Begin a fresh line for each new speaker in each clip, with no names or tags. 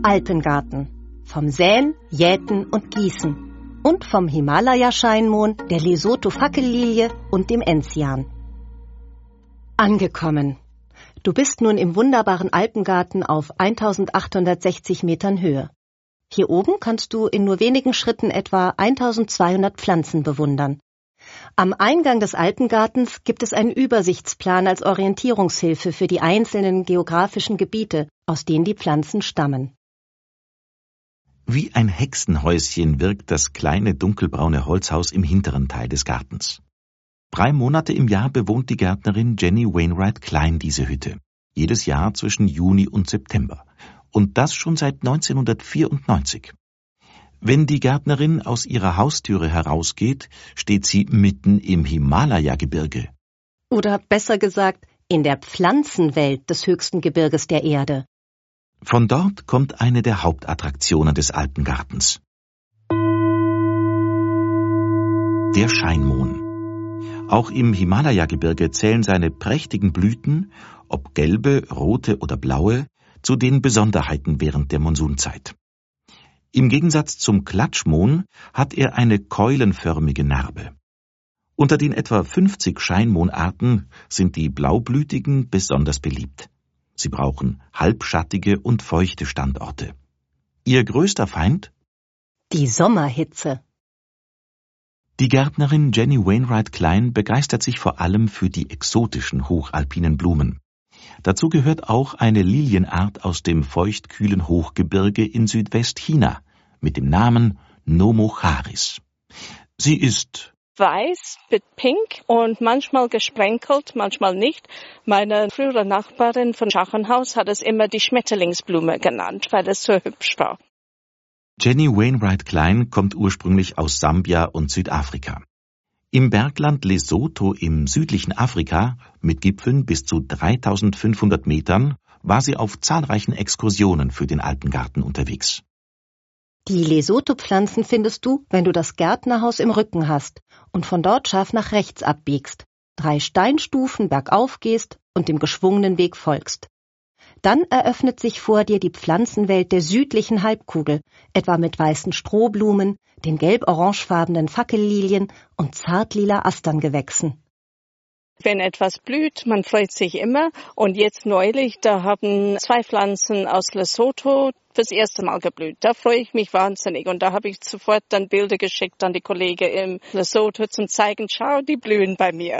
Alpengarten. Vom Säen, Jäten und Gießen. Und vom Himalaya-Scheinmohn, der Lesotho-Fackellilie und dem Enzian. Angekommen. Du bist nun im wunderbaren Alpengarten auf 1860 Metern Höhe. Hier oben kannst du in nur wenigen Schritten etwa 1200 Pflanzen bewundern. Am Eingang des Alpengartens gibt es einen Übersichtsplan als Orientierungshilfe für die einzelnen geografischen Gebiete, aus denen die Pflanzen stammen.
Wie ein Hexenhäuschen wirkt das kleine dunkelbraune Holzhaus im hinteren Teil des Gartens. 3 Monate im Jahr bewohnt die Gärtnerin Jenny Wainwright Klein diese Hütte. Jedes Jahr zwischen Juni und September. Und das schon seit 1994. Wenn die Gärtnerin aus ihrer Haustüre herausgeht, steht sie mitten im Himalaya-Gebirge.
Oder besser gesagt, in der Pflanzenwelt des höchsten Gebirges der Erde.
Von dort kommt eine der Hauptattraktionen des Alpengartens. Der Scheinmohn. Auch im Himalaya-Gebirge zählen seine prächtigen Blüten, ob gelbe, rote oder blaue, zu den Besonderheiten während der Monsunzeit. Im Gegensatz zum Klatschmohn hat er eine keulenförmige Narbe. Unter den etwa 50 Scheinmohnarten sind die blaublütigen besonders beliebt. Sie brauchen halbschattige und feuchte Standorte. Ihr größter Feind?
Die Sommerhitze.
Die Gärtnerin Jenny Wainwright Klein begeistert sich vor allem für die exotischen hochalpinen Blumen. Dazu gehört auch eine Lilienart aus dem feuchtkühlen Hochgebirge in Südwestchina mit dem Namen Nomocharis. Sie ist
weiß mit pink und manchmal gesprenkelt, manchmal nicht. Meine frühere Nachbarin von Schachenhaus hat es immer die Schmetterlingsblume genannt, weil es so hübsch war.
Jenny Wainwright Klein kommt ursprünglich aus Sambia und Südafrika. Im Bergland Lesotho im südlichen Afrika, mit Gipfeln bis zu 3500 Metern, war sie auf zahlreichen Exkursionen für den Alpengarten unterwegs.
Die Lesotho-Pflanzen findest du, wenn du das Gärtnerhaus im Rücken hast und von dort scharf nach rechts abbiegst, 3 Steinstufen bergauf gehst und dem geschwungenen Weg folgst. Dann eröffnet sich vor dir die Pflanzenwelt der südlichen Halbkugel, etwa mit weißen Strohblumen, den gelb-orangefarbenen Fackellilien und zartlila Asterngewächsen.
Wenn etwas blüht, man freut sich immer. Und jetzt neulich, da haben 2 Pflanzen aus Lesotho fürs erste Mal geblüht. Da freue ich mich wahnsinnig. Und da habe ich sofort dann Bilder geschickt an die Kollegen in Lesotho zum zeigen, schau, die blühen bei mir.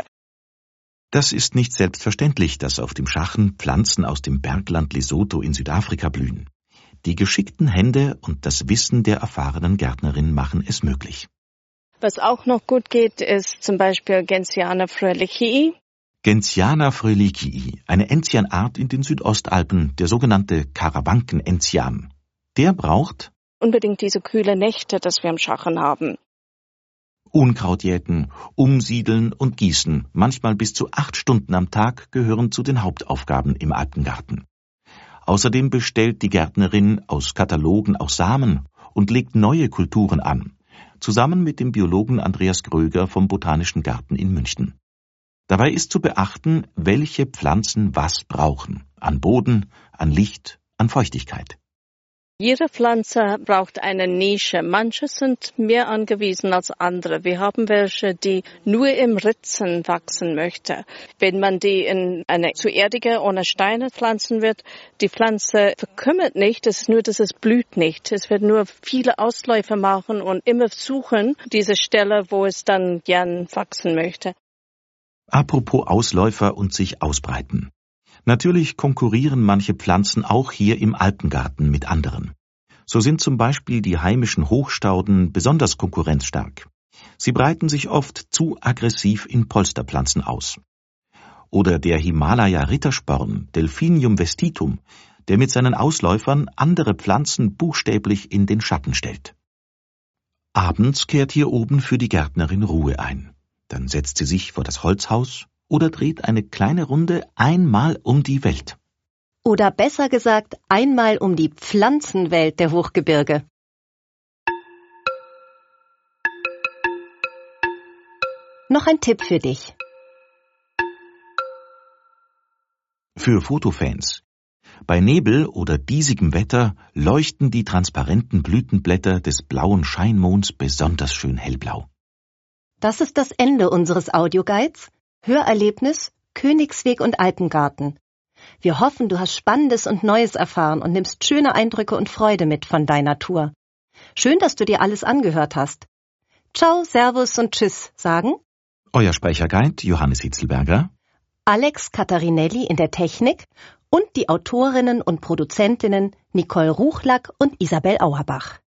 Das ist nicht selbstverständlich, dass auf dem Schachen Pflanzen aus dem Bergland Lesotho in Südafrika blühen. Die geschickten Hände und das Wissen der erfahrenen Gärtnerin machen es möglich.
Was auch noch gut geht, ist zum Beispiel Gentiana fröhlichii.
Gentiana fröhlichii, eine Enzianart in den Südostalpen, der sogenannte Karawanken-Enzian. Der braucht
unbedingt diese kühle Nächte, das wir im Schachen haben.
Unkraut jäten, umsiedeln und gießen, manchmal bis zu 8 Stunden am Tag, gehören zu den Hauptaufgaben im Alpengarten. Außerdem bestellt die Gärtnerin aus Katalogen auch Samen und legt neue Kulturen an, zusammen mit dem Biologen Andreas Gröger vom Botanischen Garten in München. Dabei ist zu beachten, welche Pflanzen was brauchen, an Boden, an Licht, an Feuchtigkeit.
Jede Pflanze braucht eine Nische. Manche sind mehr angewiesen als andere. Wir haben welche, die nur im Ritzen wachsen möchte. Wenn man die in eine zu erdige ohne Steine pflanzen wird, die Pflanze verkümmert nicht, es ist nur, dass es blüht nicht. Es wird nur viele Ausläufer machen und immer suchen, diese Stelle, wo es dann gern wachsen möchte.
Apropos Ausläufer und sich ausbreiten. Natürlich konkurrieren manche Pflanzen auch hier im Alpengarten mit anderen. So sind zum Beispiel die heimischen Hochstauden besonders konkurrenzstark. Sie breiten sich oft zu aggressiv in Polsterpflanzen aus. Oder der Himalaya-Rittersporn, Delphinium vestitum, der mit seinen Ausläufern andere Pflanzen buchstäblich in den Schatten stellt. Abends kehrt hier oben für die Gärtnerin Ruhe ein. Dann setzt sie sich vor das Holzhaus oder dreht eine kleine Runde einmal um die Welt.
Oder besser gesagt, einmal um die Pflanzenwelt der Hochgebirge. Noch ein Tipp für dich.
Für Fotofans. Bei Nebel oder diesigem Wetter leuchten die transparenten Blütenblätter des blauen Scheinmonds besonders schön hellblau.
Das ist das Ende unseres Audioguides Hörerlebnis Königsweg und Alpengarten. Wir hoffen, du hast Spannendes und Neues erfahren und nimmst schöne Eindrücke und Freude mit von deiner Tour. Schön, dass du dir alles angehört hast. Ciao, Servus und Tschüss sagen
Euer Sprecherguide Johannes Hitzelberger,
Alex Catarinelli in der Technik und die Autorinnen und Produzentinnen Nicole Ruchlack und Isabel Auerbach.